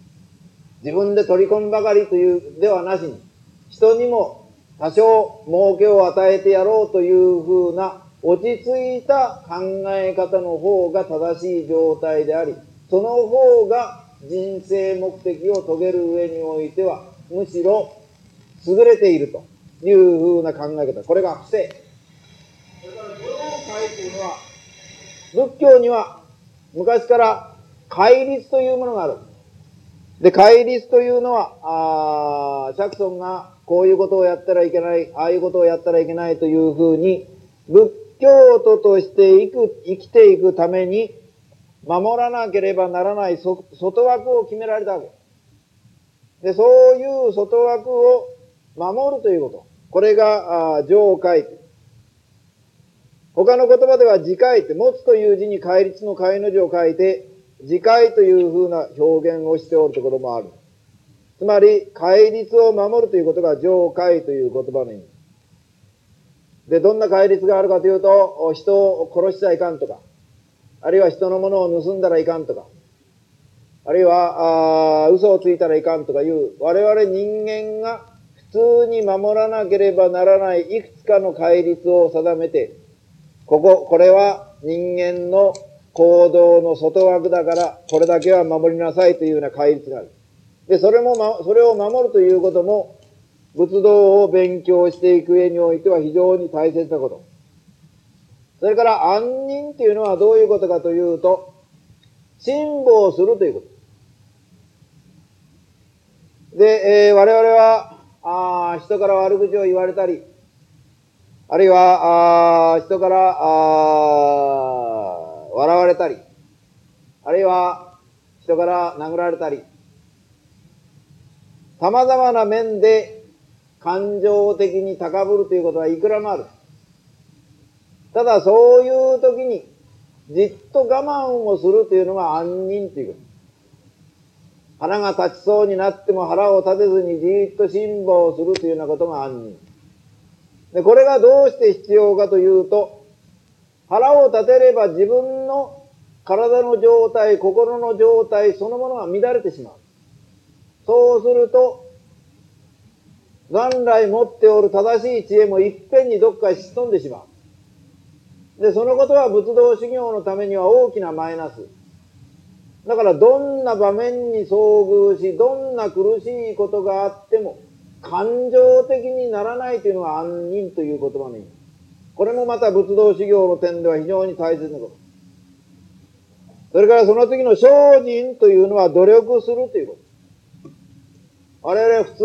自分で取り込むばかりというではなしに、人にも多少儲けを与えてやろうというふうな落ち着いた考え方の方が正しい状態であり、その方が人生目的を遂げる上においてはむしろ優れているというふうな考え方。これが不正。それから上界というのは、仏教には昔から戒律というものがある。で、戒律というのは、釈尊がこういうことをやったらいけない、ああいうことをやったらいけないというふうに、仏教徒として生きていくために、守らなければならない外枠を決められたわけ。で、そういう外枠を守るということ。これが上戒。他の言葉では自戒って、持つという字に戒律の戒の字を書いて、自戒というふうな表現をしておるところもある。つまり、戒律を守るということが上戒という言葉の意味。で、どんな戒律があるかというと、人を殺しちゃいかんとか、あるいは人のものを盗んだらいかんとか、あるいは嘘をついたらいかんとかいう、我々人間が普通に守らなければならないいくつかの戒律を定めて、これは人間の行動の外枠だから、これだけは守りなさいというような戒律がある。で、それを守るということも、仏道を勉強していく上においては非常に大切なこと。それから安忍というのはどういうことかというと、辛抱するということ。で、我々は、人から悪口を言われたり、あるいは、人から、笑われたり、あるいは、人から殴られたり、様々な面で感情的に高ぶるということはいくらもある。ただ、そういう時に、じっと我慢をするというのが安忍ということ。腹が立ちそうになっても腹を立てずにじーっと辛抱するというようなことが安忍。で、これがどうして必要かというと、腹を立てれば自分の体の状態、心の状態そのものが乱れてしまう。そうすると、元来持っておる正しい知恵もいっぺんにどっかへすっ飛んでしまう。で、そのことは仏道修行のためには大きなマイナス。だからどんな場面に遭遇し、どんな苦しいことがあっても、感情的にならないというのが安忍という言葉の意味。これもまた仏道修行の点では非常に大切なこと。それからその次の精進というのは努力するということ。我々は普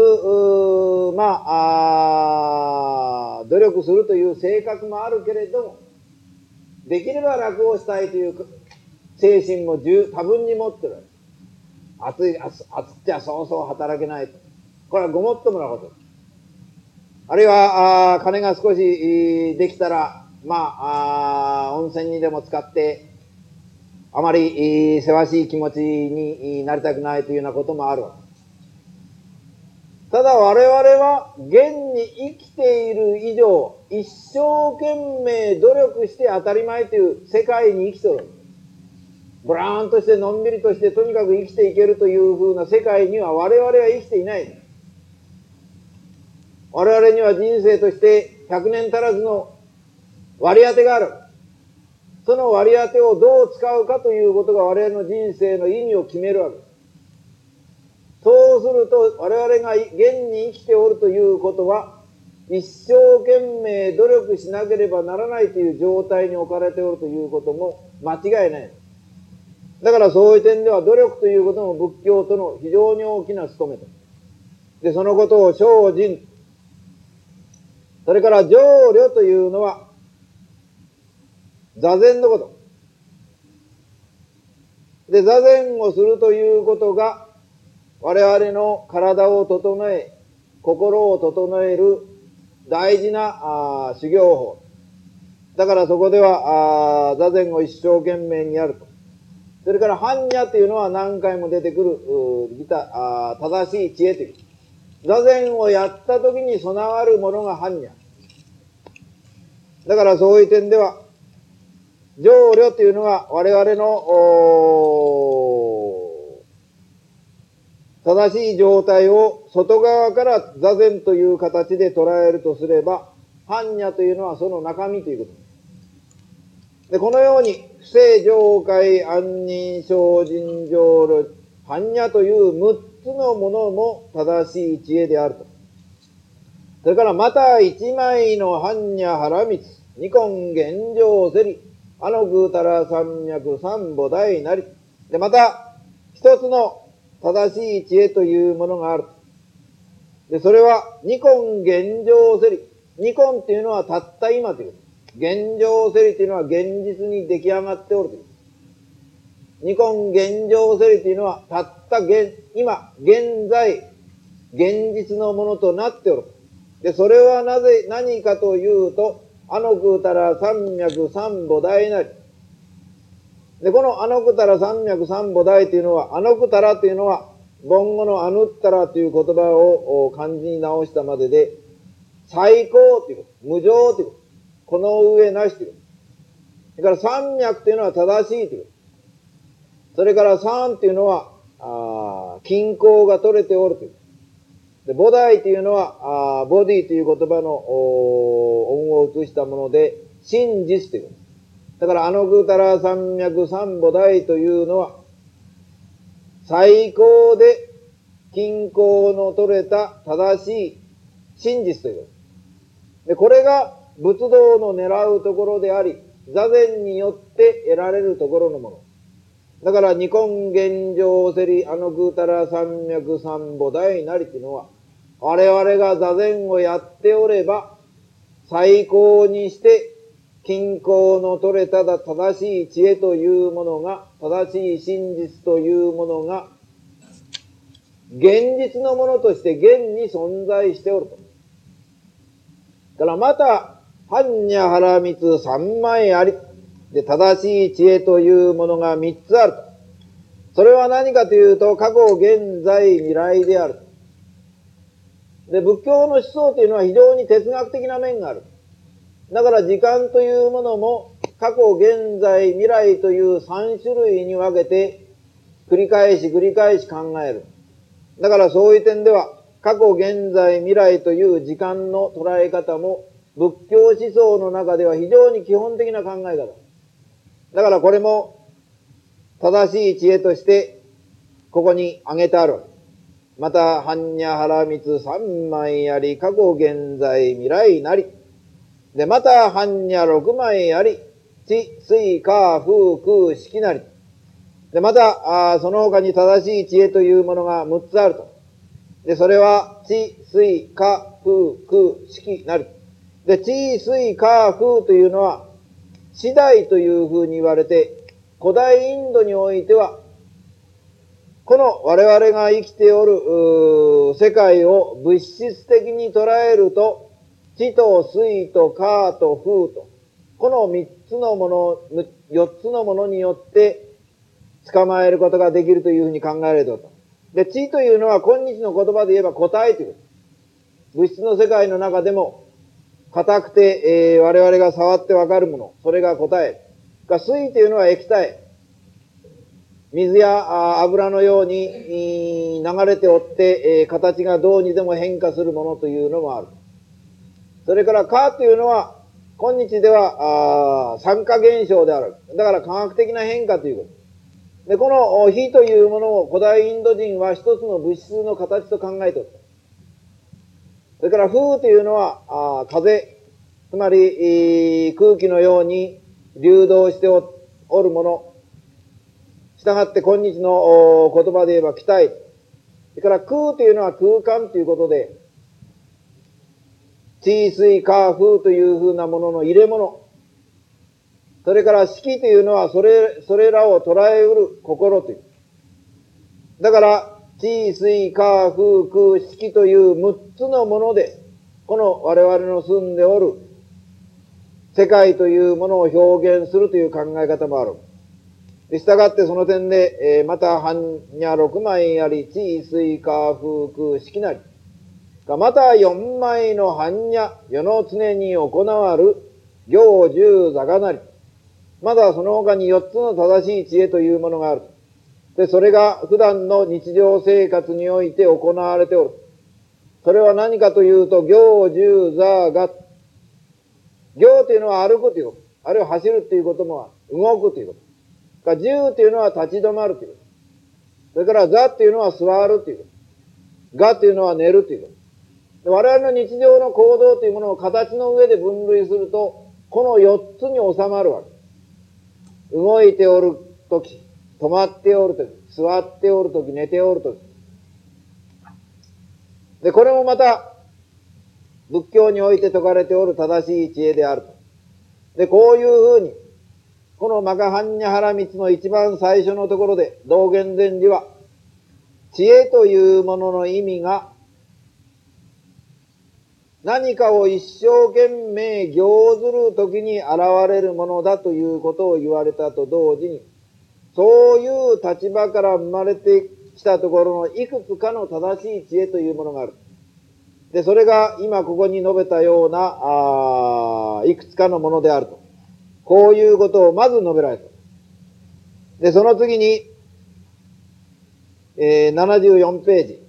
通、努力するという性格もあるけれども、できれば楽をしたいという精神も多分に持ってる。暑っちゃそうそう働けないと。これはごもっともなこと。あるいは、金が少しできたら、温泉にでも使って、あまりせわしい気持ちになりたくないというようなこともあるわけ。ただ我々は現に生きている以上、一生懸命努力して当たり前という世界に生きておる。ブラーンとしてのんびりとしてとにかく生きていけるというふうな世界には我々は生きていない。我々には人生として100年足らずの割り当てがある。その割り当てをどう使うかということが我々の人生の意味を決めるわけです。そうすると我々が現に生きておるということは一生懸命努力しなければならないという状態に置かれておるということも間違いない。だからそういう点では努力ということも仏教との非常に大きな務めと。で、そのことを精進。それから浄慮というのは座禅のこと。で、座禅をするということが我々の体を整え、心を整える大事な修行法。だからそこでは座禅を一生懸命にやると。それから般若というのは何回も出てくる正しい知恵という。座禅をやった時に備わるものが般若。だからそういう点では、浄慮というのが我々の正しい状態を外側から座禅という形で捉えるとすれば、般若というのはその中身ということです。で、このように、不正上界、安忍、精進、浄土、般若という6つのものも正しい知恵であると。それからまた一枚の般若原光、二根現状せり、あのぐうたら三脈三母大なり。で、また一つの正しい知恵というものがある。で、それは二根現状せり。二根っていうのはたった今ということ。現状せりというのは現実に出来上がっておるということ。二根現状せりというのはたった今、現在、現実のものとなっておる。で、それは何かというと、あのぐうたら三脈三母大なり。で、このあのぐたら三脈三母大というのは、あのぐたらというのは、梵語のあぬったらという言葉を漢字に直したまでで、最高ということ、無常ということ、この上なしということ。それから三脈というのは正しいということ。それから三というのは、均衡が取れておるということ。で、菩提というのは、ボディという言葉の音を移したもので、真実ということ。だから、あのぐたら三脈三菩提というのは、最高で均衡の取れた正しい真実ということ。で、これが仏道の狙うところであり、座禅によって得られるところのもの。だから、二根現状せり、あのぐたら三脈三母大なりというのは、我々が座禅をやっておれば、最高にして、均衡の取れた正しい知恵というものが、正しい真実というものが、現実のものとして現に存在しておると。だからまた、般若原光三枚あり。で、正しい知恵というものが三つあると。それは何かというと、過去、現在、未来である。で、仏教の思想というのは非常に哲学的な面がある。だから時間というものも、過去、現在、未来という三種類に分けて、繰り返し考える。だからそういう点では、過去、現在、未来という時間の捉え方も、仏教思想の中では非常に基本的な考え方。だからこれも、正しい知恵として、ここに挙げてある。また、般若原光三枚あり、過去、現在、未来なり。で、また、般若六枚あり、地、水、火、風、空、色なり。で、また、その他に正しい知恵というものが6つあると。で、それは、地、水、火、風、空、色なり。で、地、水、火、風というのは、次第というふうに言われて、古代インドにおいては、この我々が生きておる世界を物質的に捉えると、地と水と火と風と、この3つのもの、4つのものによって捕まえることができるというふうに考えられていると。で、地というのは今日の言葉で言えば固体という。物質の世界の中でも硬くて、我々が触ってわかるもの、それが固体。水というのは液体。水や油のように流れておって、形がどうにでも変化するものというのもある。それから火というのは、今日では酸化現象である。だから科学的な変化ということ。で、この火というものを古代インド人は一つの物質の形と考えておった。それから風というのは風、つまり空気のように流動しておるもの。したがって今日の言葉で言えば気体。それから空というのは空間ということで、地水火風というふうなものの入れ物。それから色というのはそれらを捉えうる心という。だから、地水火風空色という6つのもので、この我々の住んでおる世界というものを表現するという考え方もある。したがってその点で、また般若六枚あり、地水火風空色なり。また四枚の般若、世の常に行わる行十座がなり。まだその他に4つの正しい知恵というものがある。 で、それが普段の日常生活において行われておる。それは何かというと、行、住、座、が。行というのは歩くということ。あるいは走るということも動くということ。住というのは立ち止まるということ。それから座というのは座るということ。がというのは寝るということ。我々の日常の行動というものを形の上で分類すると、この4つに収まるわけ。動いておるとき、止まっておるとき、座っておるとき、寝ておるとき。で、これもまた、仏教において説かれておる正しい知恵であると。で、こういうふうに、このマカハンニャハラミツの一番最初のところで、道元禅師は、知恵というものの意味が、何かを一生懸命行ずるときに現れるものだということを言われたと同時に、そういう立場から生まれてきたところのいくつかの正しい知恵というものがある。で、それが今ここに述べたような、いくつかのものであると。こういうことをまず述べられた。で、その次に、74ページ。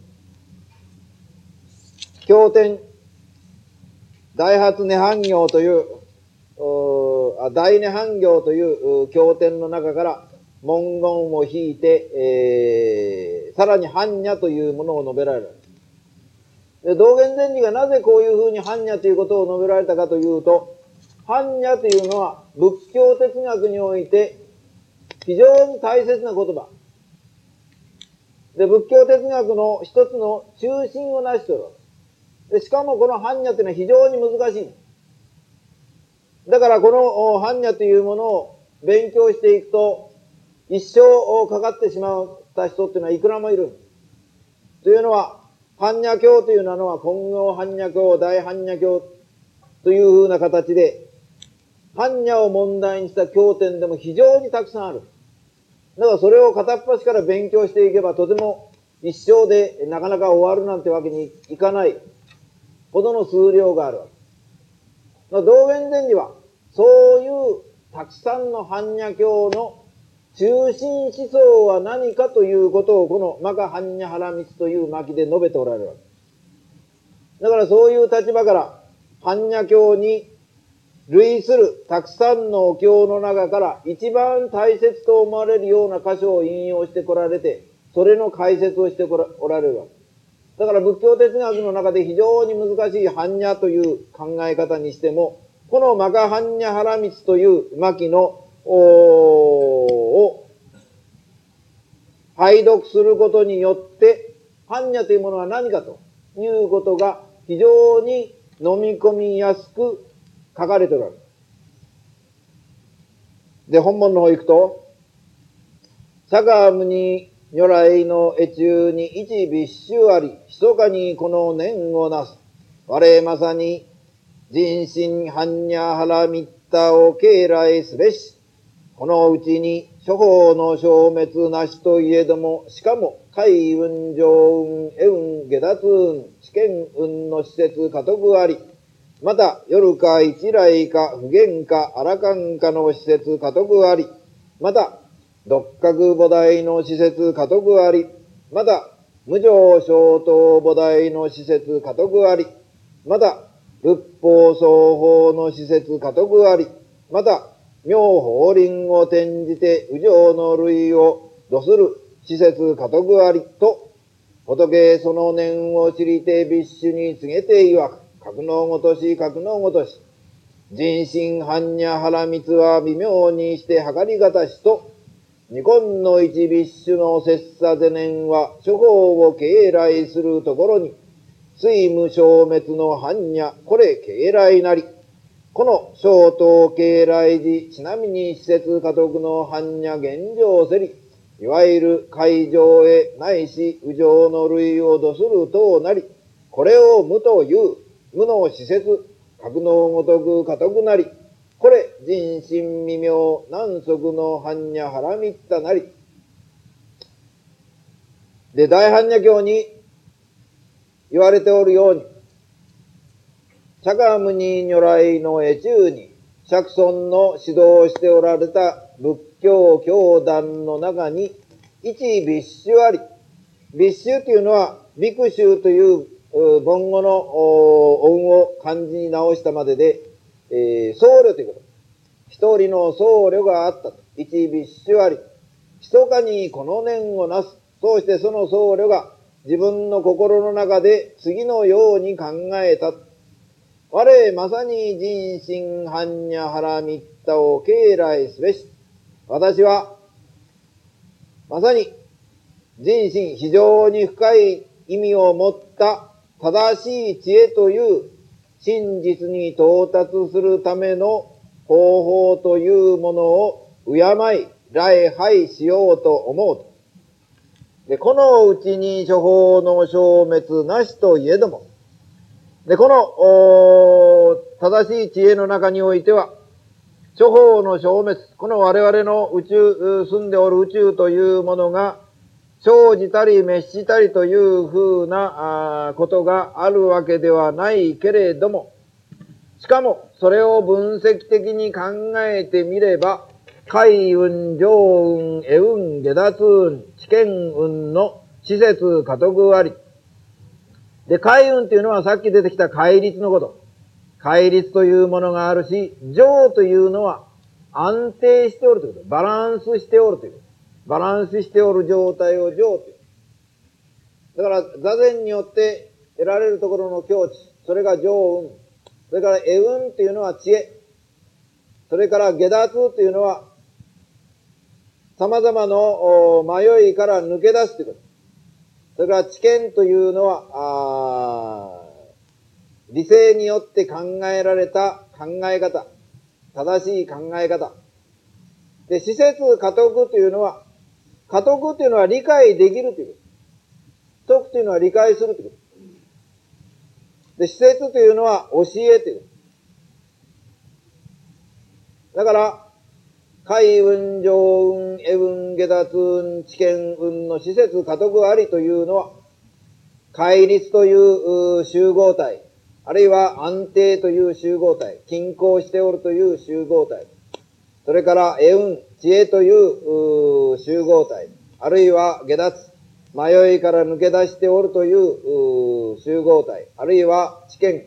経典、大発涅槃行という、大涅槃行という経典の中から文言を引いて、さらに般若というものを述べられる。で、道元禅師がなぜこういうふうに般若ということを述べられたかというと、般若というのは仏教哲学において非常に大切な言葉。で、仏教哲学の一つの中心を成しておる。で、しかもこの般若というのは非常に難しい。だからこの般若というものを勉強していくと、一生かかってしまった人っていうのはいくらもいる。というのは、般若経というのは金剛般若経、大般若経というふうな形で、般若を問題にした経典でも非常にたくさんある。だからそれを片っ端から勉強していけばとても一生でなかなか終わるなんてわけにいかないほどの数量があるわけ。道元禅師はそういうたくさんの般若経の中心思想は何かということをこのマカ般若ハラミツという巻で述べておられるわけ。だからそういう立場から般若経に類するたくさんのお経の中から一番大切と思われるような箇所を引用してこられて、それの解説をしておられるわけ。だから仏教哲学の中で非常に難しい般若という考え方にしても、このマカ般若ハラミツという巻のを拝読することによって、般若というものは何かということが非常に飲み込みやすく書かれておられる。で、本文の方行くと、釈迦牟尼如来の会中に一必修あり、密かにこの念をなす。我まさに人心般若ハラミッタを敬来すべし。このうちに諸法の消滅なしといえども、しかも海運上運、絵運、下脱運、試験運の施設家督あり。また、夜か一来か不言か荒勘かの施設家督あり。また、六角菩提の施設家督あり。また、無常小等菩提の施設家督あり。また、仏法双方の施設家督あり。また、妙法輪を転じて無常の類を度する施設家督ありと、仏その念を知りて必須に告げて曰く。格のごとし、格のごとし。人心般若ハラミツは微妙にして計りがたしと、二根の一必須の切磋是念は諸法を敬来するところに、水無消滅の般若、これ敬来なり。この小等敬来時、ちなみに施設家督の般若現状せり、いわゆる海上へないし、無常の類を度する等なり、これを無という、無の施設、格のごとく家督なり、これ人心未明難足の般若ハラミッタなり。で、大般若経に言われておるように、釈迦牟尼如来の会中に釈尊の指導しておられた仏教教団の中に、 一ビッシュあり。ビッシュというのは、ビクシュという梵語の音を漢字に直したまでで、僧侶ということ。一人の僧侶があったと。一ビッシュあり。密かにこの念をなす。そうしてその僧侶が自分の心の中で次のように考えた。我まさに人心般若腹密多を敬来すべし。私はまさに人心非常に深い意味を持った正しい知恵という真実に到達するための方法というものを敬い礼拝しようと思うと。で、このうちに諸法の消滅なしといえども、で、この正しい知恵の中においては、諸法の消滅、この我々の宇宙、住んでおる宇宙というものが、生じたり滅したりというふうなことがあるわけではないけれども、しかもそれを分析的に考えてみれば、海運、上運、絵運、下脱運、知見運の施設、家督あり。で、海運というのはさっき出てきた戒律のこと。戒律というものがあるし、上というのは安定しておるということ。バランスしておるということ。バランスしておる状態を上という。だから座禅によって得られるところの境地、それが上運。それから絵運というのは知恵。それから下脱というのは様々の迷いから抜け出すということ。それから知見というのは、理性によって考えられた考え方。正しい考え方。で、施設家督というのは、家督というのは理解できるということ。徳というのは理解するということ。で、施設というのは教えということ。だから、海運、上運、絵運、下脱運、知見運の施設家督ありというのは、戒律という集合体、あるいは安定という集合体、均衡しておるという集合体、それから絵運、知恵という集合体、あるいは下脱、迷いから抜け出しておるという集合体、あるいは知見、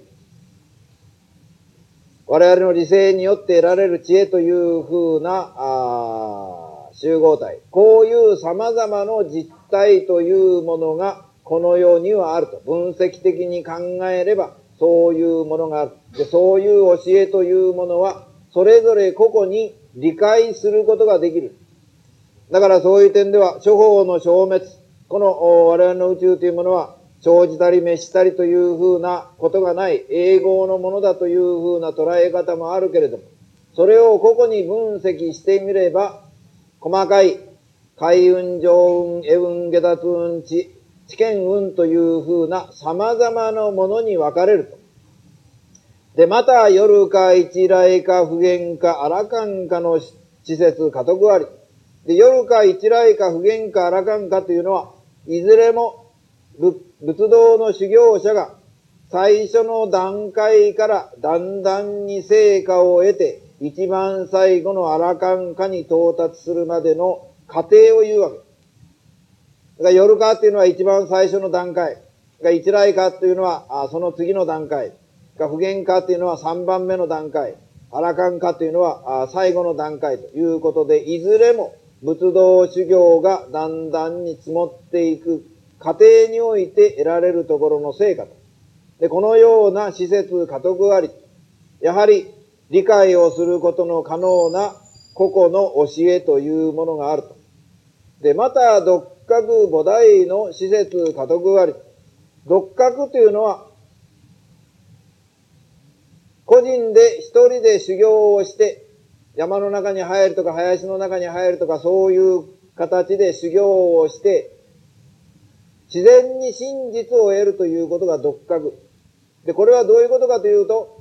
我々の理性によって得られる知恵という風な集合体、こういう様々な実体というものがこの世にはあると。分析的に考えればそういうものがある。で、そういう教えというものはそれぞれ個々に理解することができる。だからそういう点では諸法の消滅、この我々の宇宙というものは生じたり滅したりというふうなことがない永劫のものだというふうな捉え方もあるけれども、それを個々に分析してみれば、細かい海運、上運、絵運、下脱運、知見運というふうな様々なものに分かれると。で、また夜か一来か普賢かアラカンかの施設家督あり。で、夜か一来か普賢かアラカンかというのは、いずれも仏道の修行者が最初の段階からだんだんに成果を得て一番最後のアラカン化に到達するまでの過程を言うわけ。だから夜化っていうのは一番最初の段階。一来化っていうのはその次の段階。普賢化っていうのは3番目の段階。アラカン化っていうのは最後の段階ということで、いずれも仏道修行がだんだんに積もっていく過程において得られるところの成果と。で、このような施設家督あり。やはり理解をすることの可能な個々の教えというものがあると。で、また、独覚菩提の施設家督あり。独覚というのは、個人で一人で修行をして、山の中に入るとか林の中に入るとかそういう形で修行をして、自然に真実を得るということが独覚。で、これはどういうことかというと、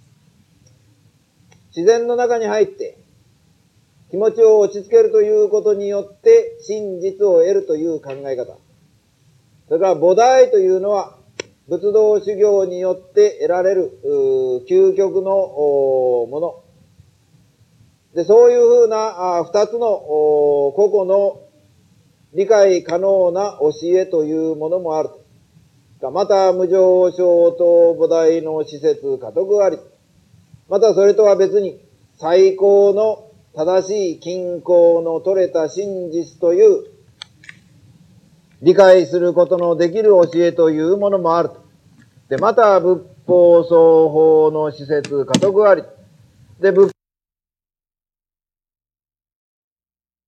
自然の中に入って気持ちを落ち着けるということによって真実を得るという考え方。それから菩提というのは仏道修行によって得られる究極のもの。で、そういうふうな二つの個々の理解可能な教えというものもある。また無常小等菩提の施設家督あり。またそれとは別に最高の正しい均衡の取れた真実という理解することのできる教えというものもある。で、また仏法双方の施設家督あり。で、仏